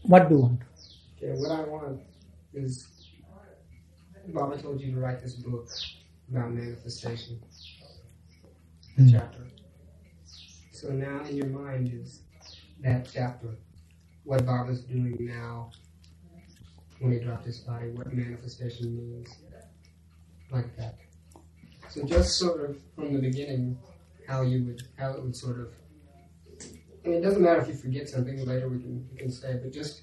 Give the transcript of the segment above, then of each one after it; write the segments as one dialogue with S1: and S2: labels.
S1: What do you want?
S2: Okay, what I want is, Baba told you to write this book about manifestation, chapter. So now in your mind is that chapter, what Baba's doing now when he dropped his body, what manifestation means, like that. So just sort of from the beginning, how it would sort of, I mean, it doesn't matter if you forget something later, we can say, but just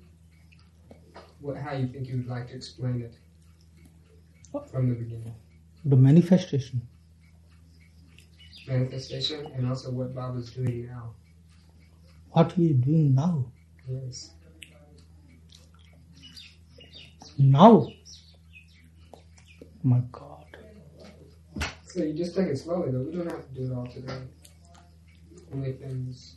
S2: how you think you would like to explain it from the beginning.
S1: The manifestation.
S2: Manifestation, and also what Baba's doing now.
S1: What he is doing now?
S2: Yes.
S1: Now? My God.
S2: So you just take it slowly, though. We don't have to do it all today. Only things.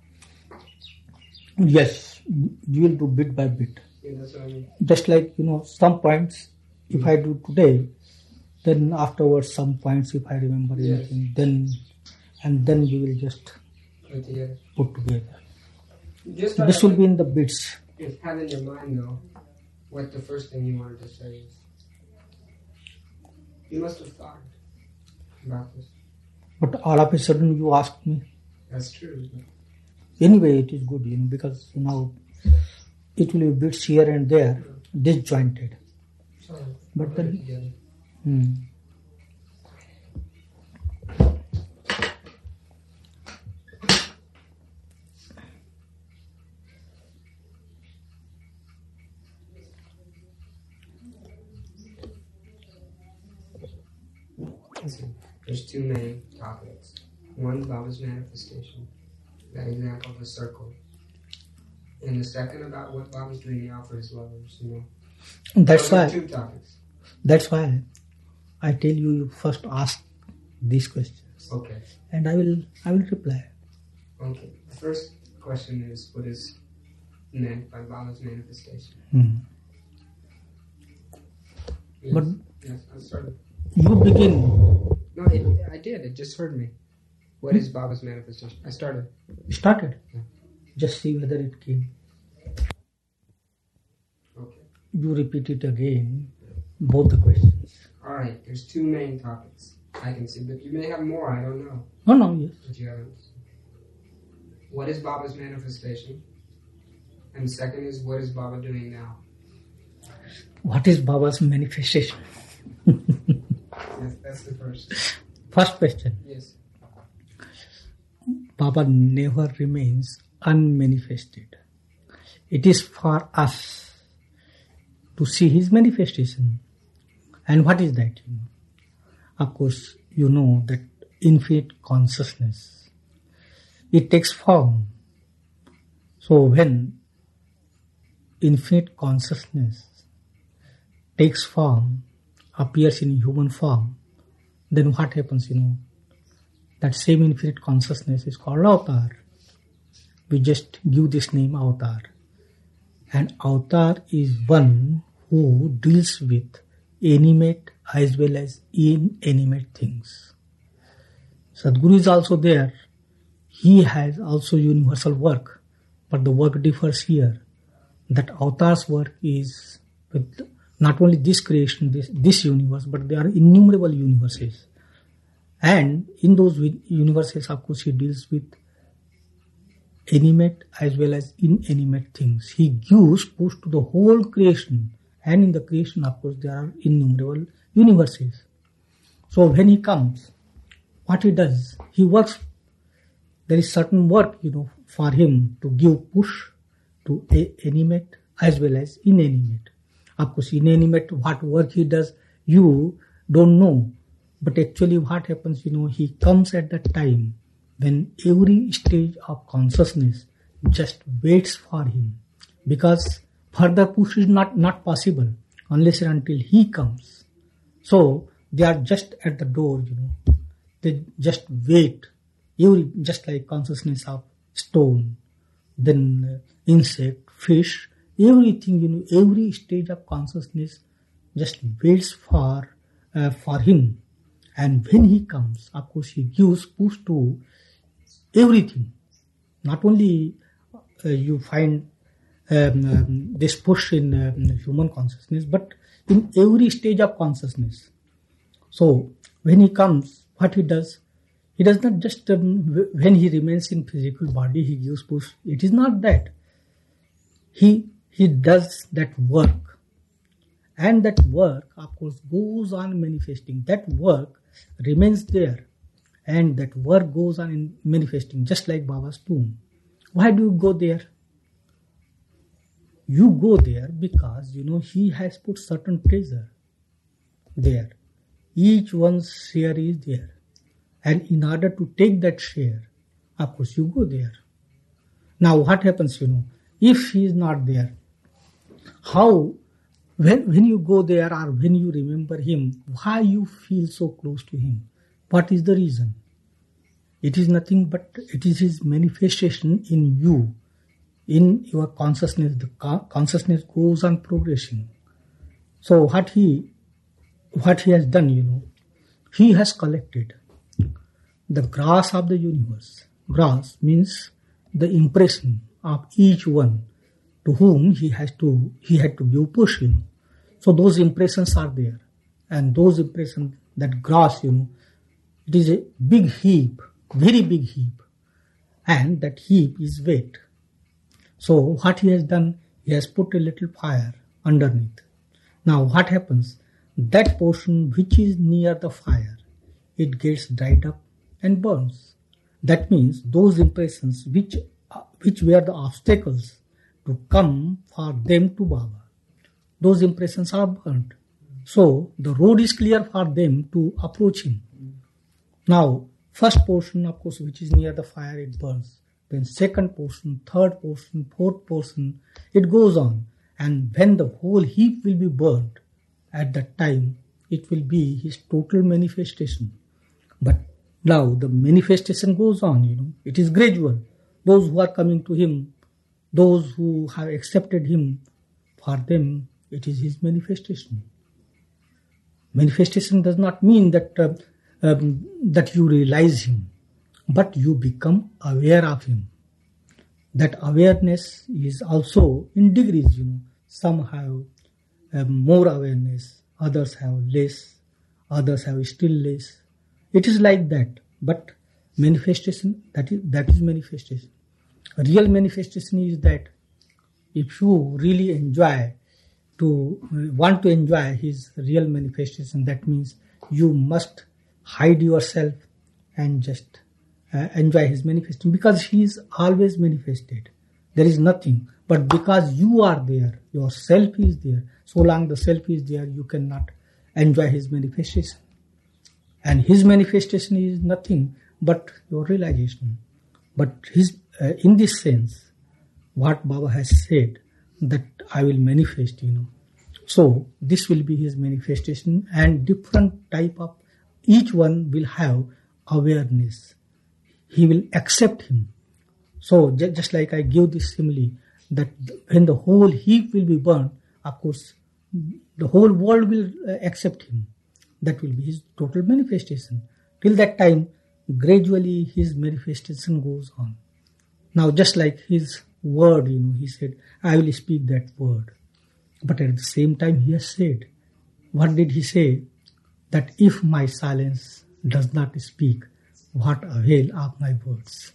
S1: Yes, we will do bit by bit.
S2: Yeah, that's what I mean.
S1: Just like, some points, if I do today, then afterwards some points, if I remember anything, then we will just put together. This will be in the bits.
S2: If have in your mind, though, what the first thing you wanted to say is. You must have thought about this.
S1: But all of a sudden you asked me.
S2: That's true.
S1: Anyway, it is good, because now it will be bits here and there, disjointed. But then,
S2: There's two main topics. One, Baba's manifestation, that example of a circle. And the second about what Baba's doing now for his lovers,
S1: That's why.
S2: Two topics.
S1: That's why I tell you first ask these questions.
S2: Okay.
S1: And I will reply.
S2: Okay. The first question is, what is meant by Baba's manifestation? Yes.
S1: But
S2: yes, I started.
S1: You begin.
S2: No, I did. It just heard me. What is Baba's manifestation? I started.
S1: Started?
S2: Yeah.
S1: Just see whether it came.
S2: Okay.
S1: You repeat it again, both the questions.
S2: Alright, there's two main topics I can see, but you may have more, I don't know.
S1: No, yes.
S2: But you haven't. What is Baba's manifestation? And the second is, what is Baba doing now?
S1: What is Baba's manifestation?
S2: Yes, that's the first.
S1: First question.
S2: Yes.
S1: Baba never remains unmanifested. It is for us to see his manifestation. And what is that? Of course, you know that infinite consciousness, it takes form. So when infinite consciousness takes form, appears in human form, then what happens, That same infinite consciousness is called avatar. We just give this name avatar. And avatar is one who deals with animate as well as inanimate things. Sadhguru is also there. He has also universal work, but the work differs here. That avatar's work is with not only this creation, this universe, but there are innumerable universes. And in those universes, of course, he deals with animate as well as inanimate things. He gives push to the whole creation. And in the creation, of course, there are innumerable universes. So when he comes, what he does, he works. There is certain work, for him to give push to animate as well as inanimate. Of course, inanimate, what work he does, you don't know. But actually what happens, he comes at the time when every stage of consciousness just waits for him. Because further push is not possible unless and until he comes. So they are just at the door, They just wait. Just like consciousness of stone, then insect, fish, everything, every stage of consciousness just waits for him. And when he comes, of course, he gives push to everything. Not only you find this push in human consciousness, but in every stage of consciousness. So when he comes, what he does not just when he remains in physical body, he gives push. It is not that. He does that work. And that work, of course, goes on manifesting. That work remains there. And that work goes on in manifesting, just like Baba's tomb. Why do you go there? You go there because, he has put certain treasure there. Each one's share is there. And in order to take that share, of course, you go there. Now, what happens, if he is not there, how, when you go there or when you remember him, why you feel so close to him? What is the reason? It is nothing but it is his manifestation in you, in your consciousness. The consciousness goes on progressing. So what he has done, he has collected the grass of the universe. Grass means the impression of each one to whom he had to give push. So those impressions are there, and those impressions, that grass, it is a big heap, very big heap, and that heap is wet. So what he has done, he has put a little fire underneath. Now what happens? That portion which is near the fire, it gets dried up and burns. That means those impressions which were the obstacles to come for them to Baba, those impressions are burnt. So the road is clear for them to approach him. Now, first portion, of course, which is near the fire, it burns. Then second portion, third portion, fourth portion, it goes on. And when the whole heap will be burnt, at that time, it will be his total manifestation. But now the manifestation goes on, it is gradual. Those who are coming to him, those who have accepted him, for them, it is his manifestation. Manifestation does not mean that that you realize him, but you become aware of him. That awareness is also in degrees, Some have more awareness, others have less, others have still less. It is like that. But manifestation, that is manifestation. Real manifestation is that if you really want to enjoy his real manifestation, that means you must hide yourself and just enjoy his manifestation, because he is always manifested. There is nothing. But because you are there, your self is there. So long the self is there, you cannot enjoy his manifestation. And his manifestation is nothing but your realization. But in this sense, what Baba has said, that I will manifest, So this will be his manifestation, and different type of, each one will have awareness. He will accept him. So just like I give this simile, that when the whole heap will be burned, of course, the whole world will accept him. That will be his total manifestation. Till that time, gradually his manifestation goes on. Now just like his word, he said, I will speak that word. But at the same time he has said, what did he say? That if my silence does not speak, what avail of my words?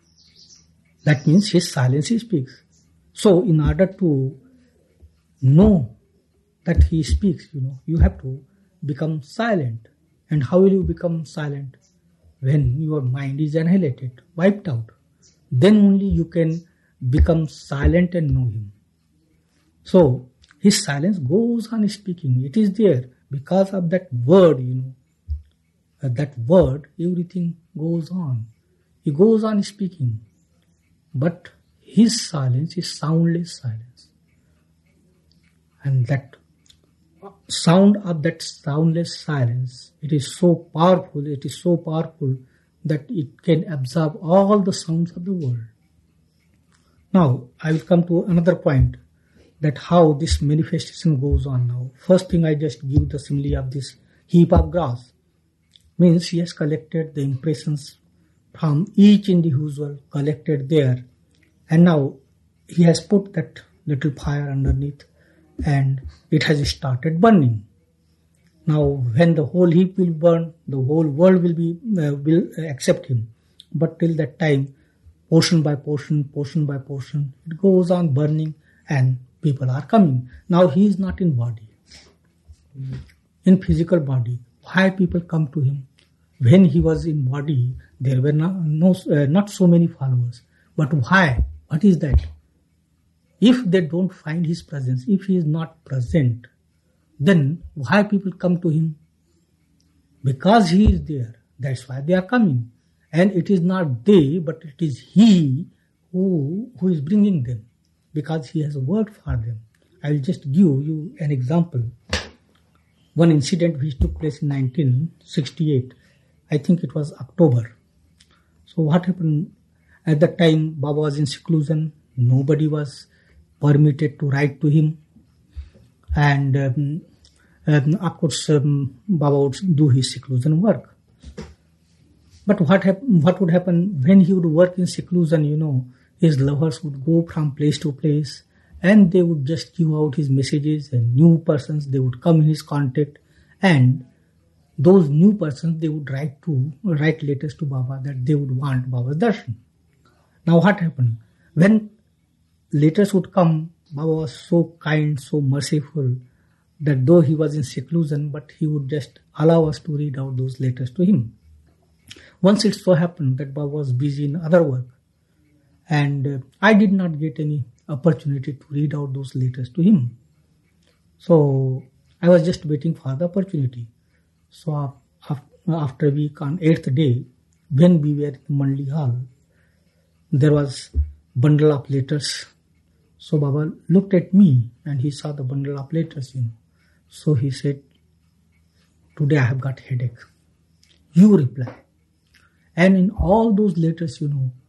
S1: That means his silence he speaks. So in order to know that he speaks, you have to become silent. And how will you become silent? When your mind is annihilated, wiped out. Then only you can become silent and know him. So his silence goes on speaking. It is there because of that word, that word, everything goes on. He goes on speaking. But his silence is soundless silence. And that sound of that soundless silence, it is so powerful that it can absorb all the sounds of the world. Now, I will come to another point, that how this manifestation goes on now. First thing, I just give the simile of this heap of grass. Means he has collected the impressions from each individual collected there. And now he has put that little fire underneath, and it has started burning. Now, when the whole heap will burn, the whole world will accept him. But till that time, portion by portion, it goes on burning, and people are coming. Now he is not in body, in physical body. Why people come to him? When he was in body, there were not so many followers. But why? What is that? If they don't find his presence, if he is not present, then why people come to him? Because he is there. That's why they are coming. And it is not they, but it is he who is bringing them, because he has a word for them. I will just give you an example. One incident which took place in 1968. I think it was October. So what happened? At that time, Baba was in seclusion. Nobody was permitted to write to him. And of course, Baba would do his seclusion work. But what would happen when he would work in seclusion? His lovers would go from place to place, and they would just give out his messages, and new persons, they would come in his contact, and those new persons, they would write letters to Baba that they would want Baba's darshan. Now what happened? When letters would come, Baba was so kind, so merciful, that though he was in seclusion, but he would just allow us to read out those letters to him. Once it so happened that Baba was busy in other work, and I did not get any opportunity to read out those letters to him. So I was just waiting for the opportunity. So after a week, on 8th day, when we were in Mandli Hall, there was bundle of letters. So Baba looked at me and he saw the bundle of letters, So he said, "Today I have got headache. You reply." And in all those letters,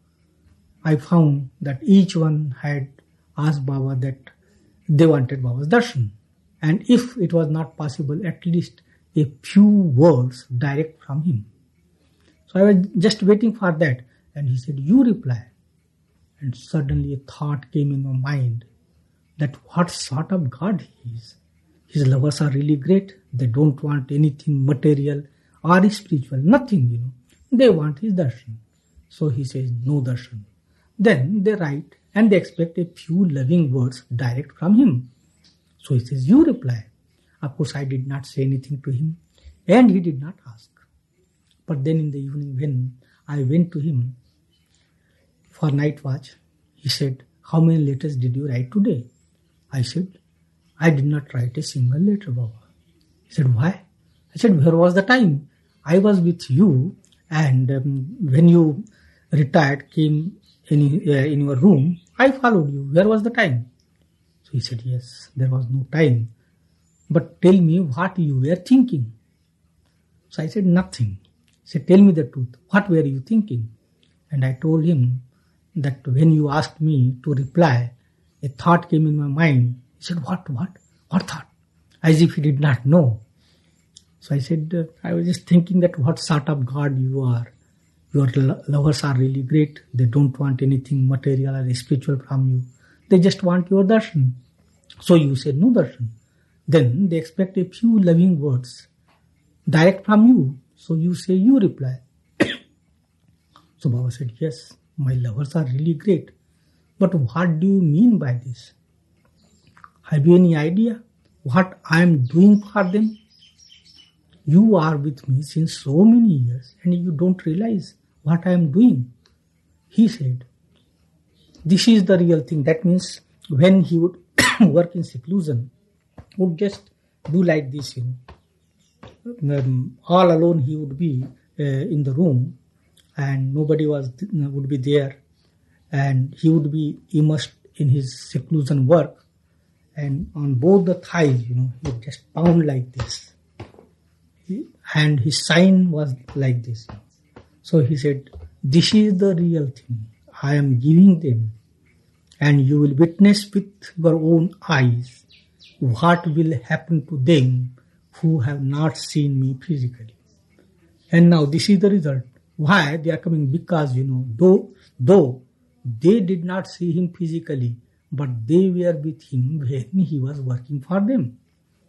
S1: I found that each one had asked Baba that they wanted Baba's darshan. And if it was not possible, at least a few words direct from him. So I was just waiting for that. And he said, "You reply." And suddenly a thought came in my mind that what sort of God he is. His lovers are really great. They don't want anything material or spiritual, nothing, They want his darshan. So he says, "No darshan." Then they write and they expect a few loving words direct from him. So he says, "You reply." Of course, I did not say anything to him, and he did not ask. But then in the evening, when I went to him for night watch, he said, "How many letters did you write today?" I said, "I did not write a single letter, Baba." He said, "Why?" I said, "Where was the time? I was with you, and when you retired, came in your room, I followed you. Where was the time?" So he said, "Yes, there was no time. But tell me what you were thinking." So I said, "Nothing." He said, "Tell me the truth. What were you thinking?" And I told him that when you asked me to reply, a thought came in my mind. He said, What thought?" As if he did not know. So I said, "I was just thinking that what sort of God you are. Your lovers are really great. They don't want anything material or spiritual from you. They just want your darshan. So you said no darshan. Then they expect a few loving words direct from you. So you say you reply." So Baba said, "Yes, my lovers are really great. But what do you mean by this? Have you any idea what I am doing for them? You are with me since so many years and you don't realize what I am doing." He said, "This is the real thing." That means when he would work in seclusion, would just do like this, all alone he would be in the room and nobody would be there, and he would be immersed in his seclusion work, and on both the thighs, he would just pound like this. And his sign was like this. So he said, "This is the real thing. I am giving them, and you will witness with your own eyes what will happen to them who have not seen me physically." And now this is the result. Why they are coming? Because, though they did not see him physically, but they were with him when he was working for them.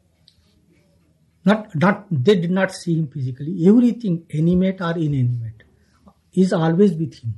S1: They did not see him physically. Everything, animate or inanimate, is always with him.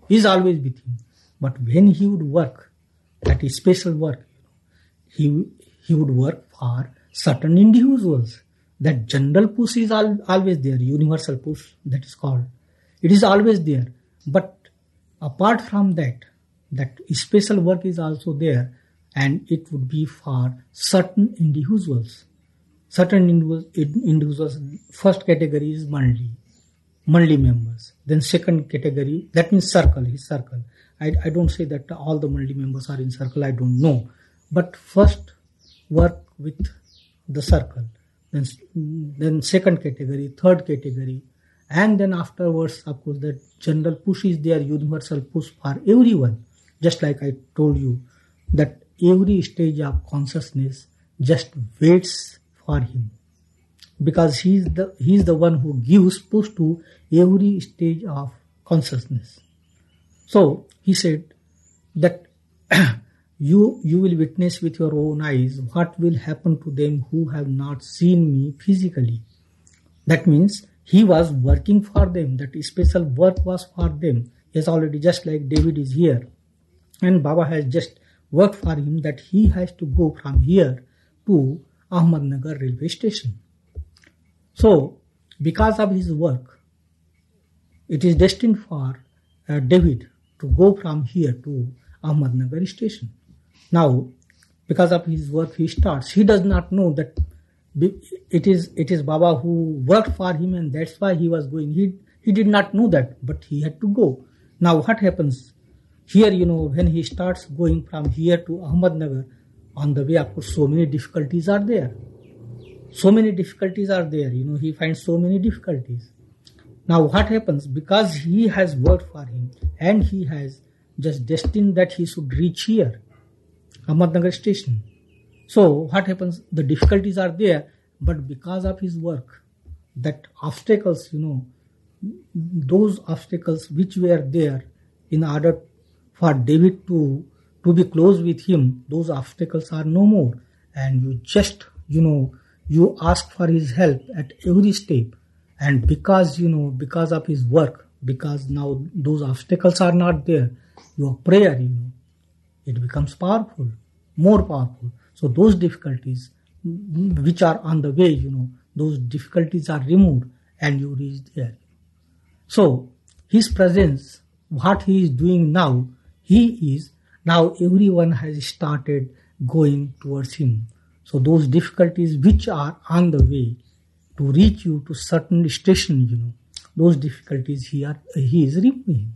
S1: But when he would work, that is special work, he would work for certain individuals. That general push is always there, universal push that is called. It is always there. But apart from that special work is also there, and it would be for certain individuals. Certain individuals, first category is Mandli members. Then second category, that means his circle. I don't say that all the Mandli members are in circle, I don't know. But first work with the circle. Then second category, third category. And then afterwards, of course, the general push is there, universal push for everyone. Just like I told you, that every stage of consciousness just waits for him, because he is the one who gives push to every stage of consciousness. So he said that you will witness with your own eyes what will happen to them who have not seen me physically. That means he was working for them. That special work was for them. Yes, already, just like David is here, and Baba has just worked for him, that he has to go from here to Ahmednagar railway station. So, because of his work, it is destined for David to go from here to Ahmednagar station. Now, because of his work he starts, he does not know that it is Baba who worked for him, and that's why he was going. He did not know that, but he had to go. Now what happens? Here, when he starts going from here to Ahmednagar, on the way, of course, so many difficulties are there. He finds so many difficulties. Now what happens? Because he has worked for him, and he has just destined that he should reach here, Ahmednagar station. So what happens? The difficulties are there, but because of his work, that obstacles, those obstacles which were there in order for David to be close with him, those obstacles are no more. And you just, you ask for his help at every step. And because of his work, because now those obstacles are not there, your prayer, it becomes powerful, more powerful. So those difficulties which are on the way, those difficulties are removed and you reach there. So his presence, what he is doing now, now everyone has started going towards him. So those difficulties which are on the way to reach you to certain station, those difficulties he is removing.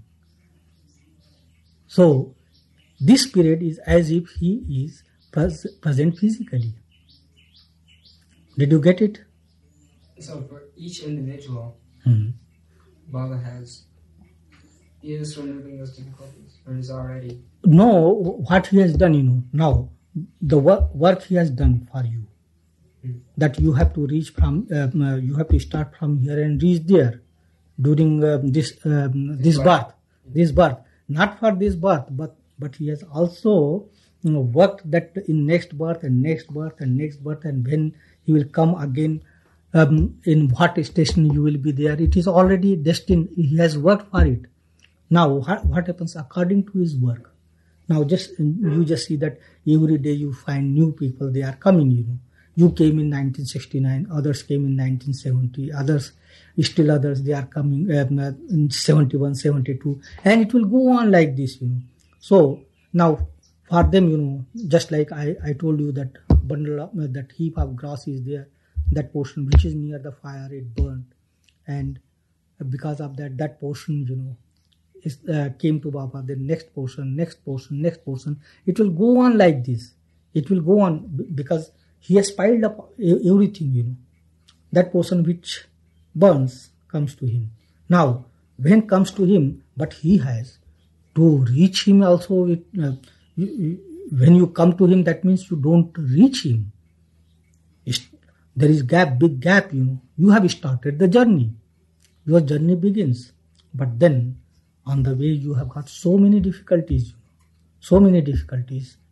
S1: So this period is as if he is present physically. Did you get it?
S2: So for each individual, Baba he is removing those difficulties, or is already?
S1: No, what he has done, now the work he has done for you, that you have to reach from, you have to start from here and reach there during this birth. Not for this birth, but he has also worked that in next birth and next birth and next birth, and when he will come again, in what station you will be there. It is already destined. He has worked for it. Now what happens according to his work? Now you just see that every day you find new people, they are coming, You came in 1969, others came in 1970, others, they are coming in 71, 72, and it will go on like this, So now for them, just like I told you, that bundle of, that heap of grass is there, that portion which is near the fire, it burned, and because of that portion, came to Baba. Then next portion, it will go on like this. It will go on because he has piled up everything, That portion which burns comes to him. Now, when it comes to him, but he has to reach him also. When you come to him, that means you don't reach him. There is big gap, You have started the journey. Your journey begins. But then, on the way, you have got so many difficulties.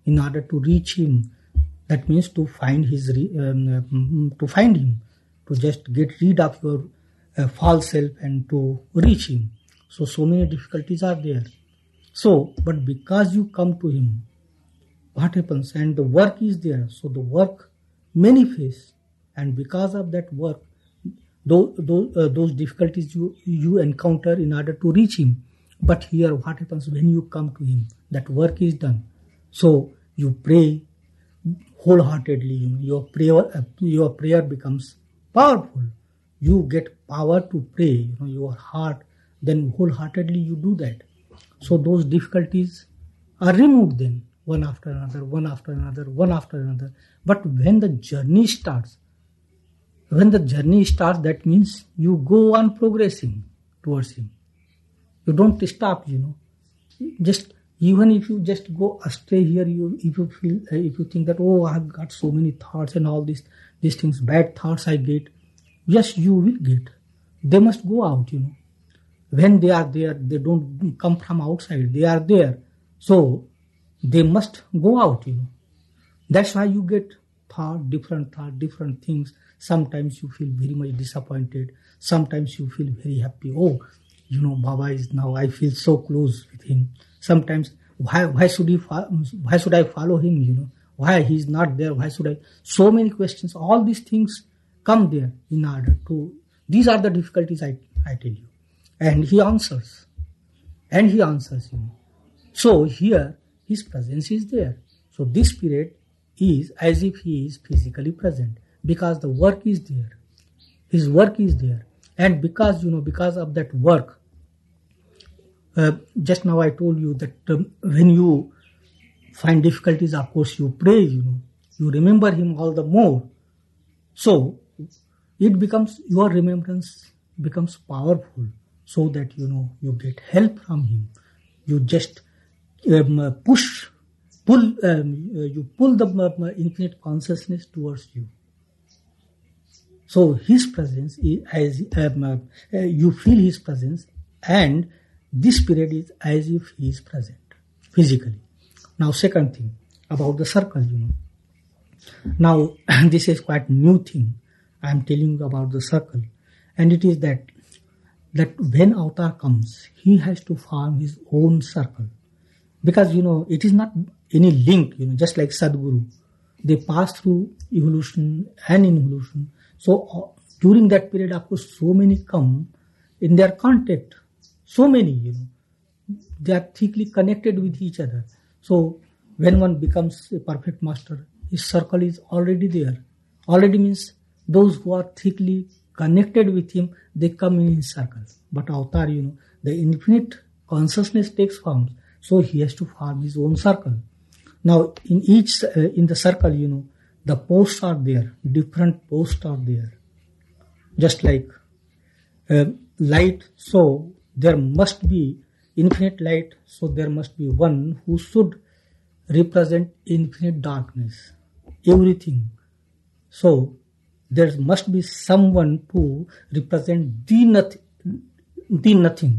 S1: in order to reach him. That means to find to find him, to just get rid of your false self and to reach him. So many difficulties are there. So, but because you come to him, what happens? And the work is there. So the work manifests, and because of that work, those difficulties you encounter in order to reach him. But here, what happens when you come to him? That work is done. So you pray wholeheartedly. Your prayer becomes powerful. You get power to pray. Your heart. Then wholeheartedly you do that. So those difficulties are removed then, one after another, one after another, one after another. But when the journey starts, that means you go on progressing towards him. You don't stop, Just even if you just go astray here, if you think that, oh, I've got so many thoughts and all these things, bad thoughts I get. Yes, you will get. They must go out, When they are there, they don't come from outside. They are there. So they must go out, That's why you get different things. Sometimes you feel very much disappointed. Sometimes you feel very happy. Oh, Baba is now, I feel so close with him. Sometimes, why should I follow him, Why he is not there? Why should I? So many questions. All these things come there in order to, these are the difficulties I tell you. And he answers. So here, his presence is there. So this spirit is as if he is physically present, because the work is there. His work is there. And because of that work, just now I told you that when you find difficulties, of course you pray, you remember him all the more. So it becomes, your remembrance becomes powerful, so that you get help from him. You just pull the infinite consciousness towards you. So his presence is as you feel his presence, and this spirit is as if he is present physically. Now, second thing about the circle, Now this is quite new thing. I am telling you about the circle, and it is that when avatar comes, he has to form his own circle, because it is not any link. Just like Sadguru, they pass through evolution and involution. So during that period, of course, so many come in their contact. So many, they are thickly connected with each other. So when one becomes a perfect master, his circle is already there. Already means those who are thickly connected with him, they come in his circle. But avatar, the infinite consciousness takes form. So he has to form his own circle. Now in the circle, the posts are there. Different posts are there. Just like light, so there must be infinite light, so there must be one who should represent infinite darkness, everything. So there must be someone to represent the nothing.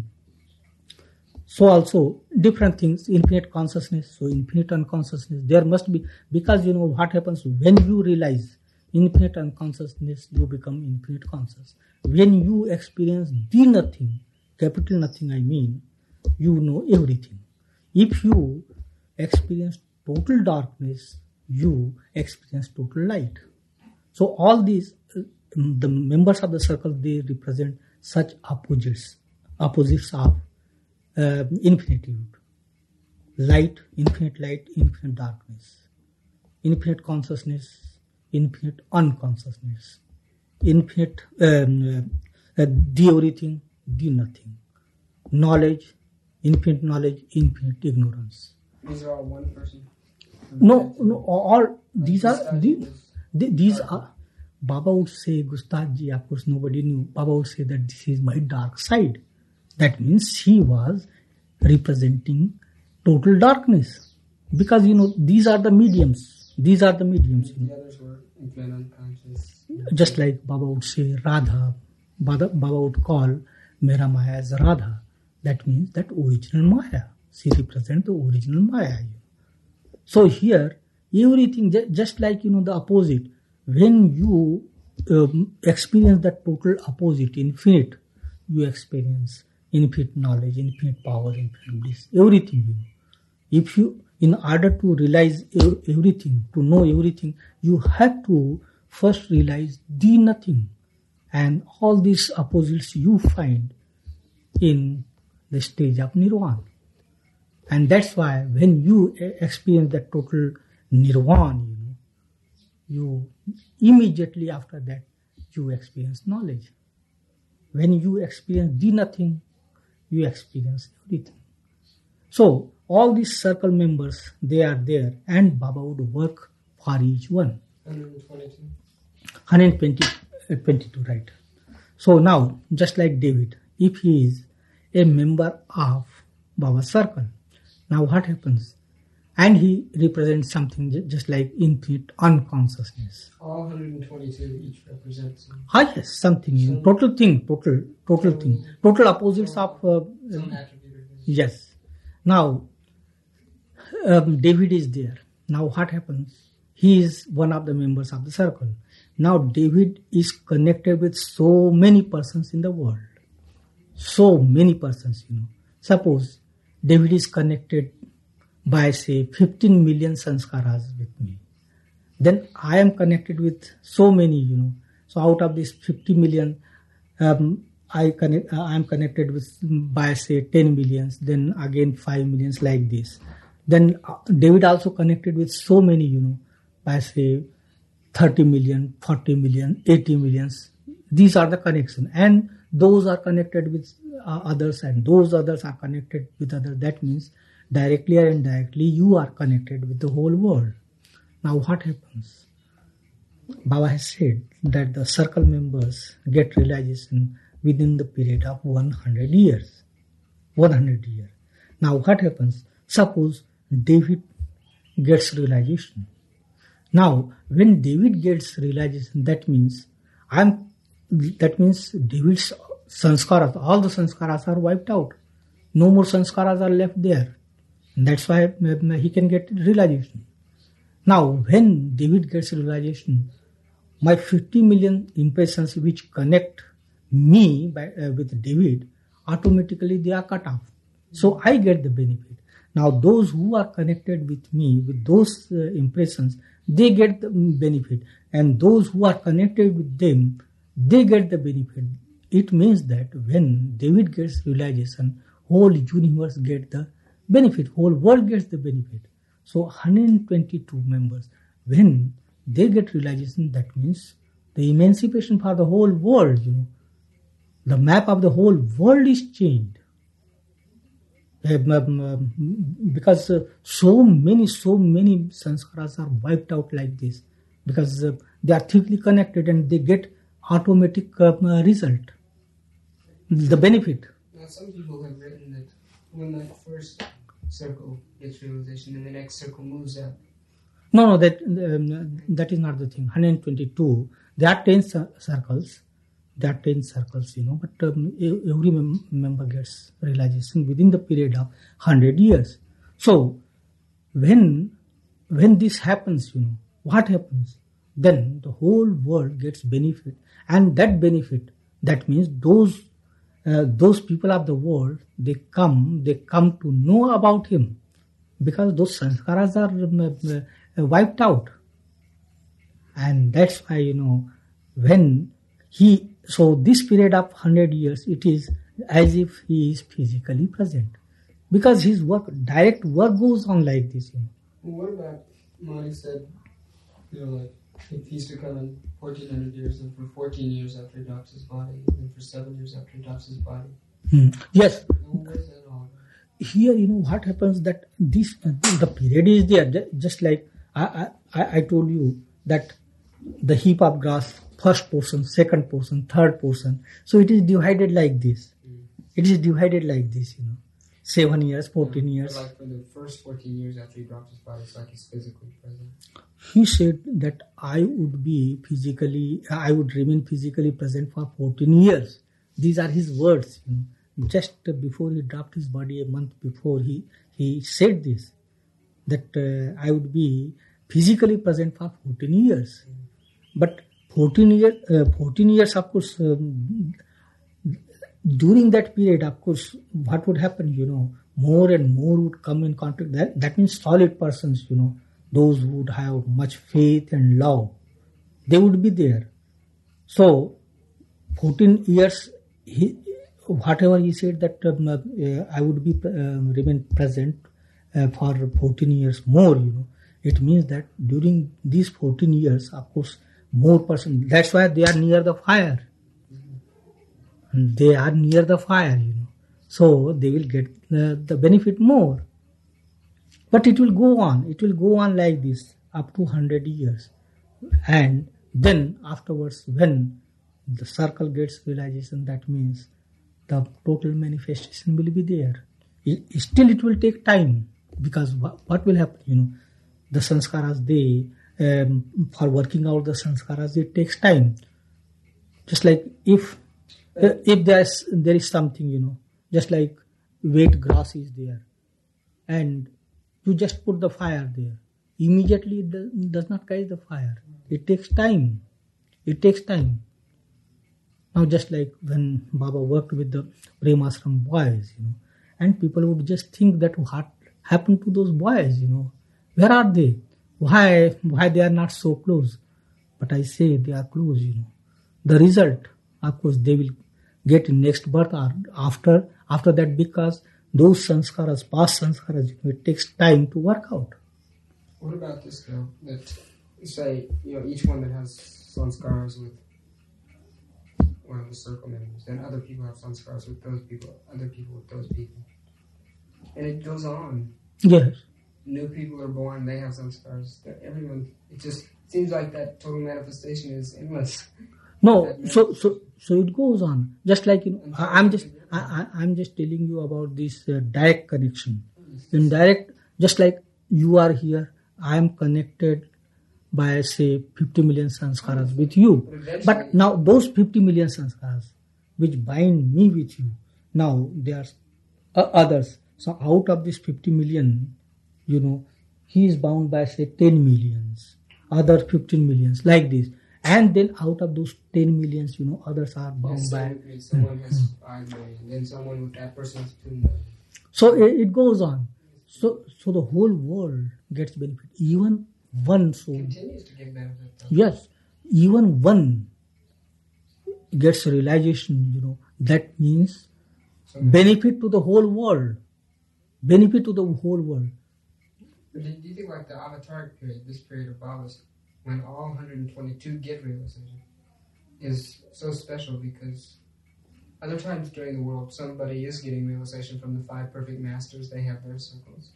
S1: So also different things, infinite consciousness, so infinite unconsciousness. There must be, because what happens when you realize infinite unconsciousness, you become infinite conscious. When you experience the nothing, capital nothing I mean, you know everything. If you experience total darkness, you experience total light. So all these, the members of the circle, they represent such opposites of infinitude. Light, infinite darkness. Infinite consciousness, infinite unconsciousness. Infinite, the everything, the nothing. Knowledge, infinite ignorance.
S2: These are all one person?
S1: No, all these are these are. Baba would say, Gustafji, of course nobody knew. Baba would say that this is my dark side. That means he was representing total darkness. Because these are the mediums.
S2: The others were infinite unconscious.
S1: Just like Baba would say Radha. Baba would call Mera Maya as Radha. That means that original Maya. She represents the original Maya. So here, everything, just like, the opposite, when you experience the total opposite, infinite, you experience infinite knowledge, infinite power, infinite bliss, everything. If you, in order to realize everything, to know everything, you have to first realize the nothing. And all these opposites you find in the stage of nirvana. And that's why when you experience that total nirvana, you immediately after that, you experience knowledge. When you experience the nothing, you experience everything. So, all these circle members, they are there, and Baba would work for each one. 122, right. So now, just like David, if he is a member of Baba's circle, now what happens? And he represents something just like infinite unconsciousness.
S2: All 122 each represents
S1: Yes, something, total thing, total thing, total opposites of...
S2: some attribute.
S1: Yes. Now, David is there. Now what happens? He is one of the members of the circle. Now David is connected with so many persons in the world. So many persons, Suppose David is connected by, say, 15 million sanskaras with me. Then I am connected with so many, So out of this 50 million, I am connected with by, say, 10 millions, then again 5 millions, like this. Then David also connected with so many, by, say, 30 million, 40 million, 80 millions. These are the connection. And those are connected with others, and those others are connected with others. That means directly or indirectly you are connected with the whole world. Now what happens? Baba has said that the circle members get realization within the period of 100 years. 100 years. Now what happens? Suppose David gets realization. Now when David gets realization, that means David's sanskaras, all the sanskaras are wiped out. No more sanskaras are left there. And that's why he can get realization. Now when David gets realization, my 50 million impressions which connect me with David, automatically they are cut off. So I get the benefit. Now those who are connected with me, with those impressions, they get the benefit. And those who are connected with them, they get the benefit. It means that when David gets realization, whole universe gets the benefit, whole world gets the benefit. So 122 members, when they get realization, that means the emancipation for the whole world, the map of the whole world is changed. Because so many sanskaras are wiped out like this, because they are thickly connected and they get automatic result, the benefit.
S2: Now, some people have written that when the first circle gets realization, then the next circle moves up.
S1: No, that is not the thing. 122. There are 10 circles. There are 10 circles, but every member gets realization within the period of 100 years. So, when this happens, what happens? Then the whole world gets benefit, and that benefit, that means those people of the world, they come to know about him, because those sanskaras are wiped out. And that's why, so this period of 100 years, it is as if he is physically present, because his direct work goes on like this.
S2: What about Mani said, like, if he's to come in 1400 years, and for 14 years after he adopts his body, and for 7 years after he adopts his body?
S1: Yes.
S2: Where is that all?
S1: Here, what happens, that the period is there, just like I told you that the heap of grass, first portion, second portion, third portion. So it is divided like this. It is divided like this, 7 years, 14 years.
S2: But like for the first 14 years after he dropped his body, it's like he's physically present.
S1: He said that I would remain physically present for 14 years. These are his words, Just before he dropped his body, a month before, he said this. that I would be physically present for 14 years. But 14 years, of course, during that period, of course, what would happen, more and more would come in contact. That means solid persons, those who would have much faith and love, they would be there. So, 14 years, whatever he said that I would be remain present for 14 years more, it means that during these 14 years, of course, more person. That's why they are near the fire. They are near the fire, So they will get the benefit more. But it will go on. It will go on like this up to 100 years. And then afterwards, when the circle gets realization, that means the total manifestation will be there. Still it will take time, because what will happen, the sanskaras, for working out the sanskaras, it takes time. Just like if there is something, just like wet grass is there, and you just put the fire there, immediately it does not catch the fire. It takes time. Now, just like when Baba worked with the Premashram boys, and people would just think that what happened to those boys, where are they? Why they are not so close? But I say they are close, The result, of course, they will get in next birth or after that, because those sanskaras, past sanskaras, it takes time to work out.
S2: What about this though? That you say, each one that has sanskaras with one of the circle members, then other people have sanskaras with those people, other people with those people. And it goes on.
S1: Yes.
S2: New people are born, they have sanskaras. Everyone, it just seems like that total manifestation is endless.
S1: No, so it goes on. Just like, I'm just telling you about this direct connection. Indirect, just like you are here, I am connected by, say, 50 million sanskaras with you. But now those 50 million sanskaras which bind me with you, now there are others. So out of this 50 million, he is bound by, say, 10 millions, other 15 millions, like this. And then out of those 10 millions, others are bound by.
S2: Someone has 5 million, then someone with that person has 2 million.
S1: So it goes on. So the whole world gets benefit. Even one soul
S2: continues to get benefit. Though.
S1: Yes, even one gets realization. That means benefit to the whole world. Benefit to the whole world.
S2: But do you think like the avatar period, this period of Baba's, when all 122 get realization, is so special because other times during the world, somebody is getting realization from the 5 perfect masters. They have their circles.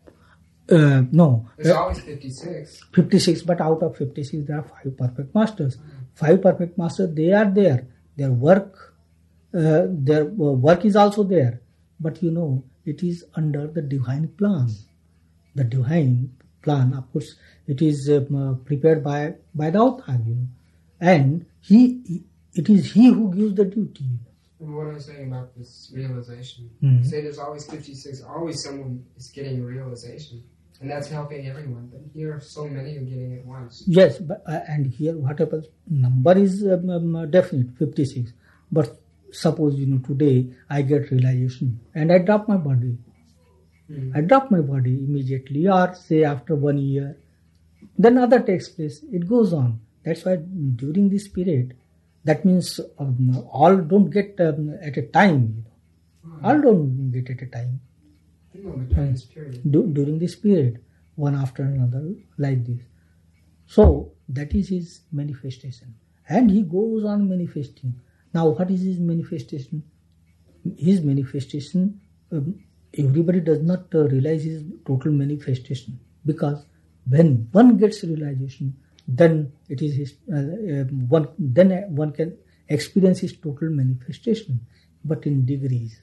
S1: No.
S2: There's always 56.
S1: 56, but out of 56, there are 5 perfect masters. 5 perfect masters, they are there. Their work is also there. But it is under the divine plan. The divine plan, of course, it is prepared by the author, and it is he who gives the duty.
S2: And what I'm saying about this realization, say there's always 56, always someone is getting a realization, and that's helping everyone. But here, so many are getting it once.
S1: Yes, but and here what happens? Number is definite, 56. But suppose today I get realization and I drop my body. I drop my body immediately, or say after 1 year, then other takes place. It goes on. That's why during this period, that means all don't get at a time. All don't get at a time.
S2: During this period.
S1: During this period, one after another, like this. So that is his manifestation, and he goes on manifesting. Now, what is his manifestation? His manifestation. Everybody does not realize his total manifestation, because when one gets realization, then it is his one. Then one can experience his total manifestation, but in degrees.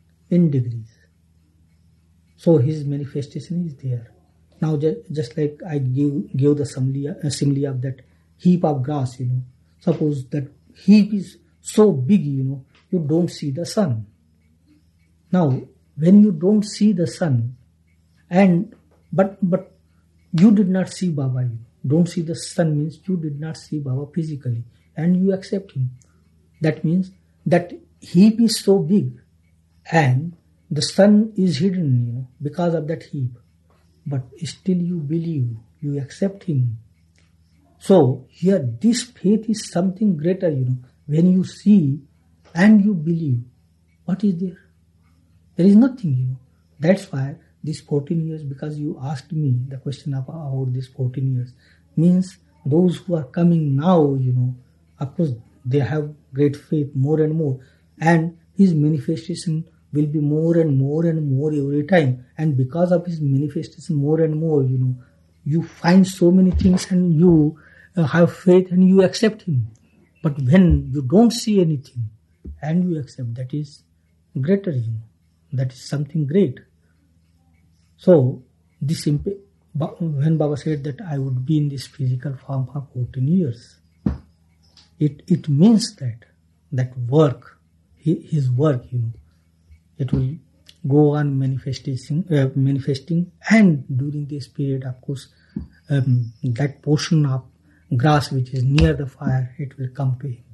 S1: So his manifestation is there. Now, just like I gave the simile of that heap of grass. Suppose that heap is so big, you don't see the sun. Now, when you don't see the sun, and But you did not see Baba. You don't see the sun means you did not see Baba physically, and you accept him. That means that heap is so big, and the sun is hidden, because of that heap. But still you believe, you accept him. So here this faith is something greater, When you see and you believe, what is there? There is nothing, That's why these 14 years, because you asked me the question about these 14 years, means those who are coming now, of course they have great faith more and more, and his manifestation will be more and more and more every time. And because of his manifestation more and more, you find so many things and you have faith and you accept him. But when you don't see anything and you accept, that is greater, that is something great. So this when Baba said that I would be in this physical form for 14 years, it means that work, his work, it will go on manifesting, and during this period, of course, that portion of grass which is near the fire, it will come to him.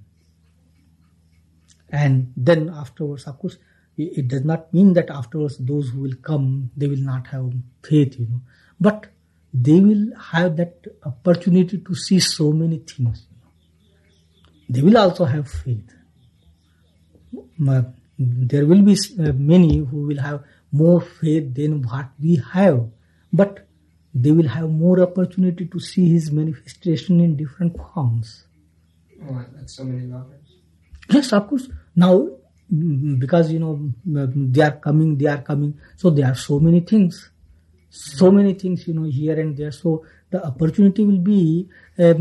S1: And then afterwards, of course, it does not mean that afterwards those who will come, they will not have faith, but they will have that opportunity to see so many things. They will also have faith. There will be many who will have more faith than what we have, but they will have more opportunity to see his manifestation in different forms.
S2: Oh, like so many levels?
S1: Yes, of course. Now, because, they are coming, so there are so many things, here and there. So the opportunity will be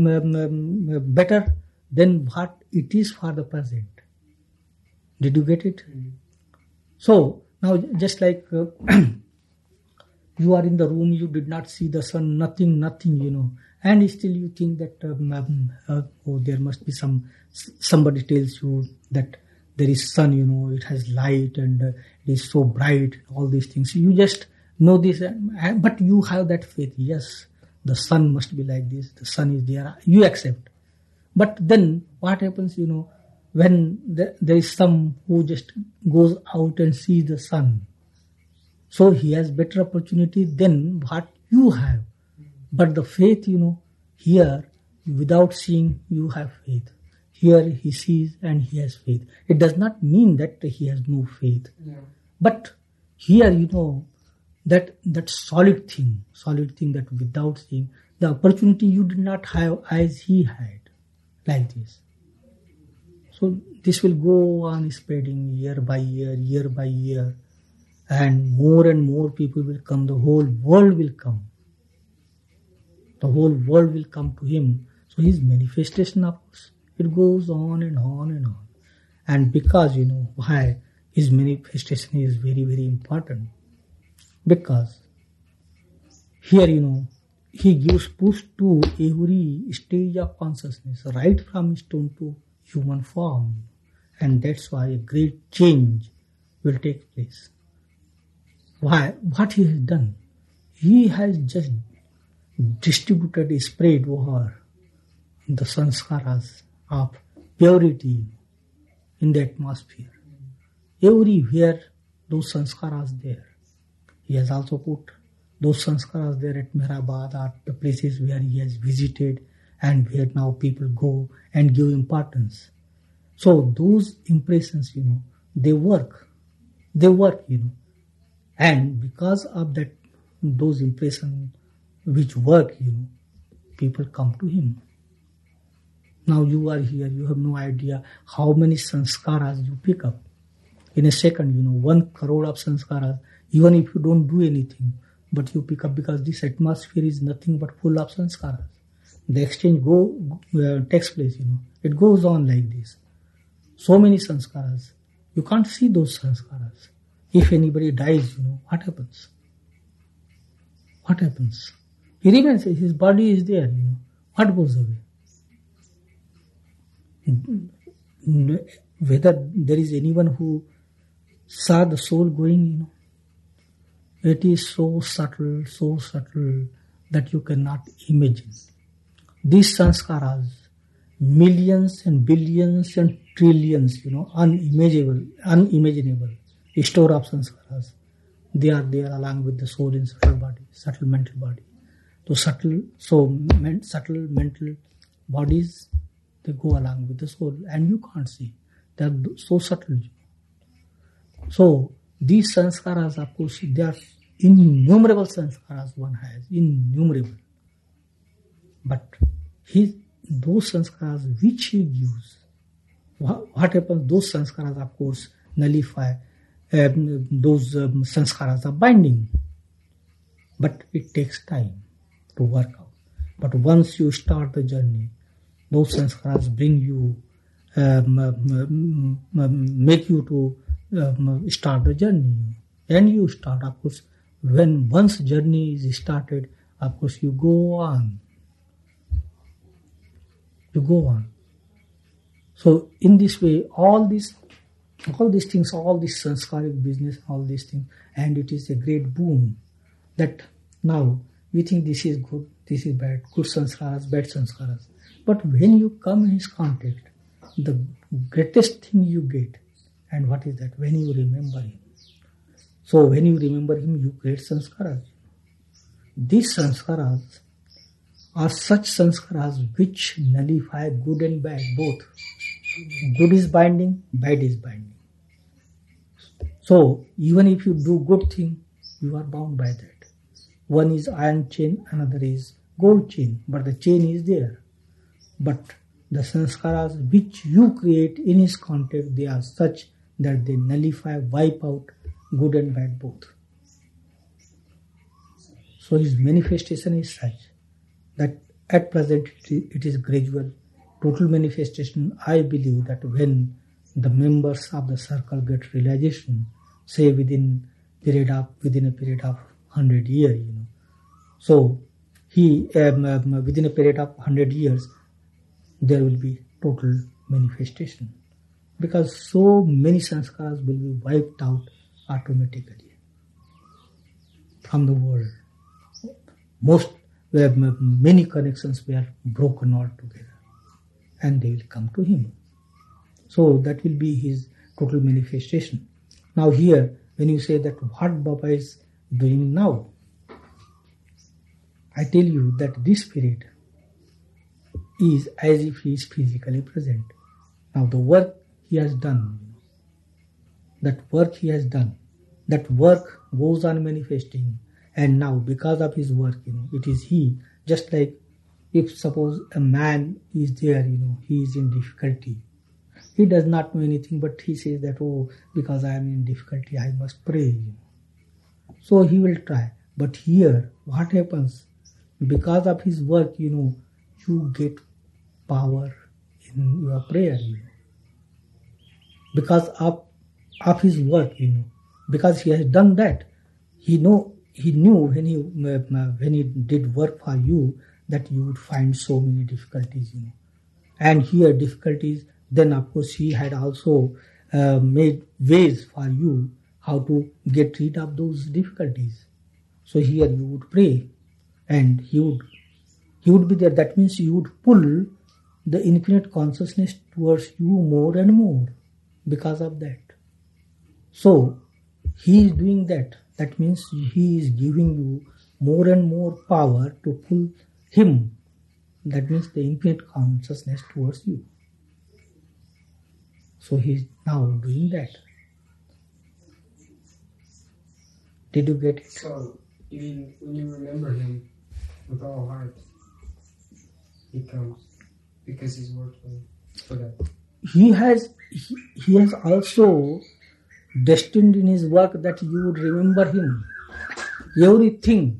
S1: better than what it is for the present. Did you get it? Mm-hmm. So now, just like you are in the room, you did not see the sun, nothing, and still you think that there must be somebody tells you that there is sun, it has light and it is so bright, all these things. You just know this, but you have that faith. Yes, the sun must be like this, the sun is there, you accept. But then what happens, when there is some who just goes out and sees the sun, so he has better opportunity than what you have. But the faith, here, without seeing, you have faith. Here he sees and he has faith. It does not mean that he has no faith. Yeah. But here, that solid thing that without seeing, the opportunity you did not have as he had, like this. So this will go on spreading year by year, and more people will come. The whole world will come. The whole world will come to him. So his manifestation, of course, it goes on and on and on. And because, why his manifestation is very, very important. Because here, he gives push to every stage of consciousness, right from stone to human form. And that's why a great change will take place. Why? What he has done? He has just distributed, spread over the sanskaras of purity in the atmosphere. Everywhere those sanskaras there. He has also put those sanskaras there at Mehrabad, at the places where he has visited and where now people go and give importance. So those impressions, they work. And because of that, those impressions which work, people come to him. Now you are here, you have no idea how many sanskaras you pick up. In a second, 1 crore of sanskaras, even if you don't do anything, but you pick up because this atmosphere is nothing but full of sanskaras. The exchange takes place, It goes on like this. So many sanskaras. You can't see those sanskaras. If anybody dies, what happens? What happens? He remains, his body is there, What goes away? Whether there is anyone who saw the soul going, It is so subtle that you cannot imagine. These sanskaras, millions and billions and trillions, unimaginable store of sanskaras, they are there along with the soul in subtle body, subtle mental body. Subtle mental bodies, they go along with the soul, and you can't see. They are so subtle. So these sanskaras, of course, they are innumerable sanskaras one has, innumerable. But those sanskaras which he gives, what happens? Those sanskaras, of course, nullify those sanskaras are binding. But it takes time to work out. But once you start the journey, those sanskaras bring you, make you to start the journey. And you start, of course, when once journey is started, of course, you go on. You go on. So in this way, all these things, all this sanskaric business, all these things, and it is a great boon that now we think this is good, this is bad, good sanskaras, bad sanskaras. But when you come in his contact, the greatest thing you get, and what is that? When you remember him. So when you remember him, you create sanskaras. These sanskaras are such sanskaras which nullify good and bad both. Good is binding, bad is binding. So even if you do good thing, you are bound by that. One is iron chain, another is gold chain, but the chain is there. But the sanskaras which you create in his contact, they are such that they nullify, wipe out good and bad both. So his manifestation is such that at present it is gradual. Total manifestation, I believe that when the members of the circle get realization, say within a period of 100 years, So within a period of 100 years, there will be total manifestation. Because so many sanskaras will be wiped out automatically from the world. Many connections were broken altogether, and they will come to him. So that will be his total manifestation. Now here, when you say that what Baba is doing now, I tell you that this spirit is as if he is physically present. Now the work he has done, that work goes on manifesting. And now because of his work, it is he. Just like if suppose a man is there, he is in difficulty. He does not know anything, but he says that, because I am in difficulty, I must pray. So he will try. But here, what happens? Because of his work, you get power in your prayer. Because of his work, because he has done that, he knew when he did work for you that you would find so many difficulties, And here difficulties, then of course he had also made ways for you how to get rid of those difficulties. So here you would pray and he would be there. That means you would pull the infinite consciousness towards you more and more because of that. So he is doing that. That means he is giving you more and more power to pull him. That means the infinite consciousness towards you. So he is now doing that. Did you get it?
S2: So when you remember him with all heart, he comes because he's working for that.
S1: He has also destined in his work that you would remember him. Everything,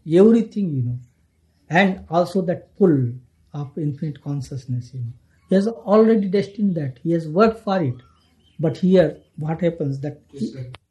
S1: and also that pull of infinite consciousness, He has already destined that. He has worked for it. But here, what happens that...